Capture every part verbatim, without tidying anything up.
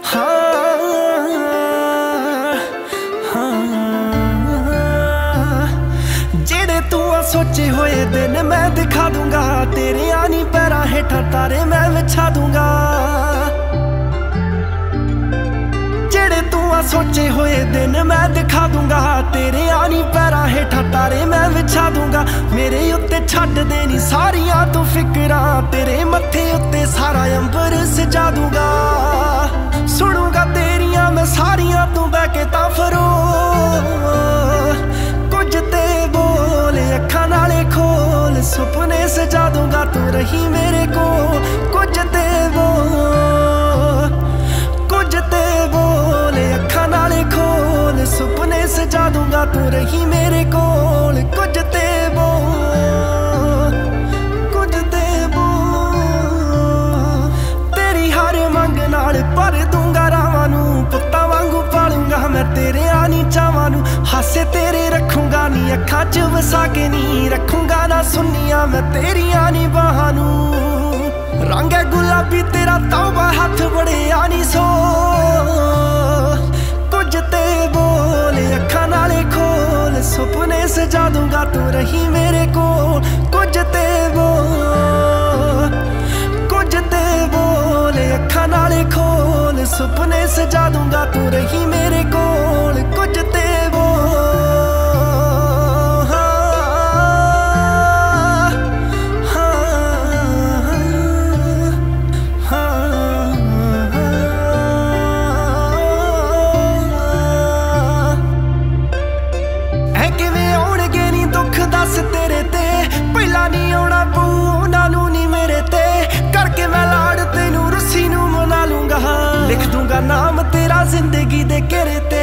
जेड़े तू सोचे हुए दिन मैं दिखा दूंगा, तेरे आनी पैरा हेठा तारे मैं बिछा दूंगा। जेड़े तू सोचे हुए दिन मैं दिखा दूंगा, तेरे आनी पैरा हेठा तारे मैं बिछा दूंगा। मेरे उत्ते छड्ड देनी सारियां तू फिकरां, तेरे मत्थे उत्ते सारा अंबर सजा दूंगा। सुनूंगा तेरियां मैं सारियां तू बह के तां फरो, कुछ ते बोल अखां नाले खोल, सुपने सजा दूंगा तू रही मेरे कोल। कुछ ते बोल कुछ ते बोल अखां नाले खोल, सुपने सजा दूंगा तू रही मेरे कोल। कुछ ते बोल कुछ ते बोल, तेरी हर मंग नाल भर दूंगा रावां नूं, पुत्तां वांगू पालूंगा मैं तेरे आनी चावां नूं। हासे तेरे रखूंगा नी अखां च वसा के, नी रखूंगा ना सुनिया मैं तेरियां नी बाहां नूं। रंग है गुलाबी तेरा तौबा हथ बड़े आनी सो, कुछ ते बोल अखां नाले खोल, सुपने सजा दूंगा तू रही मेरे कोल। कुछ ते बोल कुछ ते बोल अखां नाले खोल, सुपने सजा दूंगा तू रही मेरे कोल। कुछ ते तेरे ते पहला नहीं आना पऊ उन्हां नूं नी मेरे ते, करके मैं लाड़ तेनू रस्सी नूं मना लूंगा। लिख दूंगा नाम तेरा जिंदगी दे घेरे ते,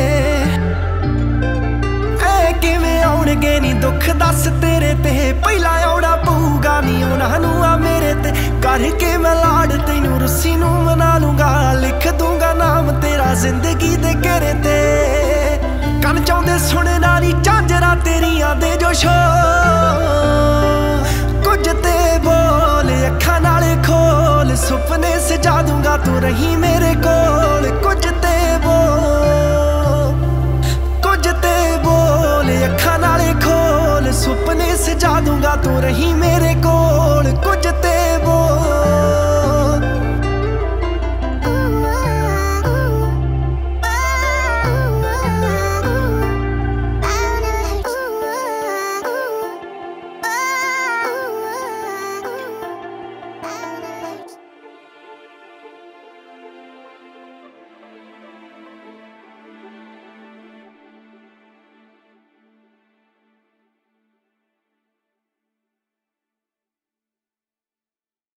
ऐ किवें आउणगे नी दुख दस तेरे ते, पहला आउणा पऊगा नी उन्हां नूं आ मेरे ते। करके मैं लाड़ तेनू रस्सी नूं मना लूंगा, लिख दूंगा नाम तेरा जिंदगी दे घेरे ते। कन चाहुंदे सुनना नी झांजरा तेरियां दे जो शोर, कुछ ते बोल अखां नाले खोल, सुपने सजा दूंगा तू रही